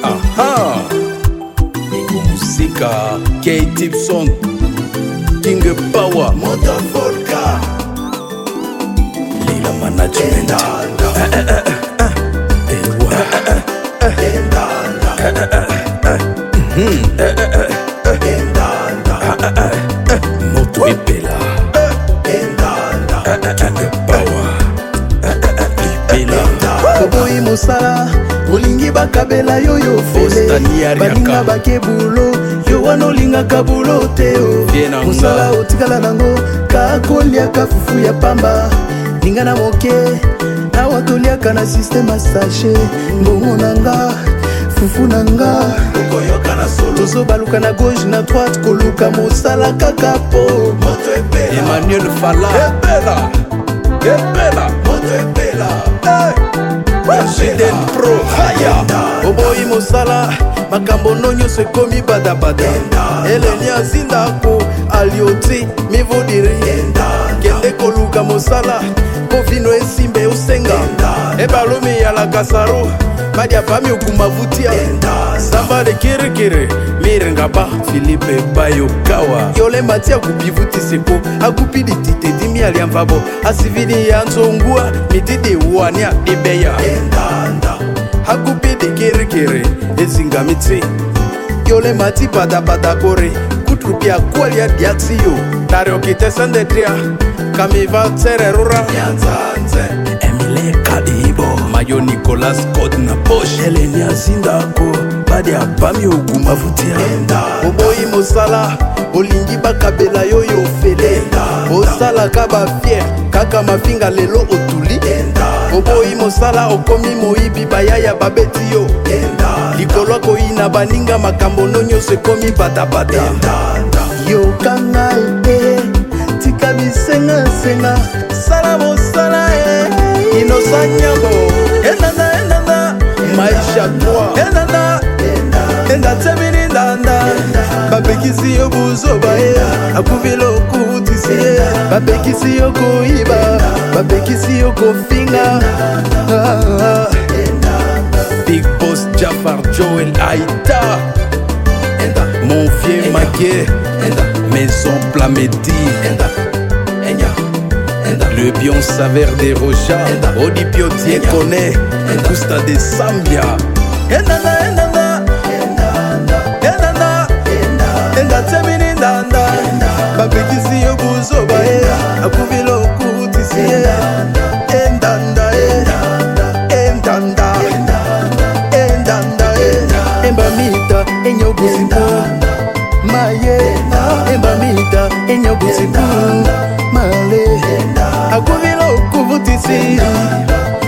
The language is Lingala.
Aha Ego Musika Kay Tipson King Power Motor Volca Lila Management Moto Epela King Power Epela Koboyi mosala olingi bakabela yoyo fele baninga bakebulo yo wana olingaka bulo te o mosala otikala nango kakoliaka fufu ya pamba ninga na moke awa toliaka na systeme asache mbongo nanga fufu nanga tozobaluka na gauche na droite koluka mosala kaka po Emmanuel Fala Epela moto epela President Pro Haya oboyi mosala makambo nyonso ekomi badabada eleni azindako alioti mivodiri kende koluka mosala mpo vino esimbe osenga ebalomi ya lakasaro badia fami okuma vutia samba de kirikiri mirengaba Philippe Bayokawa yolemba ti akupi vutiseko akupi ditite dimi aliamvabo asivini ya nzongua mitidi wania dibeya akupi de kirikiri ezingami ti yolemba ti badabada kore kutrupi akwalia diaksi yo tariokite sendetria kamiva tsererura Emile Kadibo Mayo Nicolas Code na poche eleni azindako badia bami okuma vutia oboyi mosala olingi bakabela yoyo ofele osalaka bafiere kaka mafinga lelo otuli oboyi mosala okomi moyibi bayaya babeti yo likolo koyina baninga makambo nyonso ekomi badabada yokanga e tika bisengasenga sala mosala inosa nyambo enanda maisha toi enda temini ndanda bapekisi yo buzoba akuvila okutisi bapekisi yo koyiba bapekisi yo kofinga Big Boss Jafar Joel Aïta Mon vieux Maguet Maison Plamedi Le Bion Saver de Roja Odipio Diekone Gusta de Sambia enda temini ndanda bapekisi yo buzoba akuvila okutisi endanda embamita enyobuzipu maye embamita enyobuzipu male akuvila okuvutisi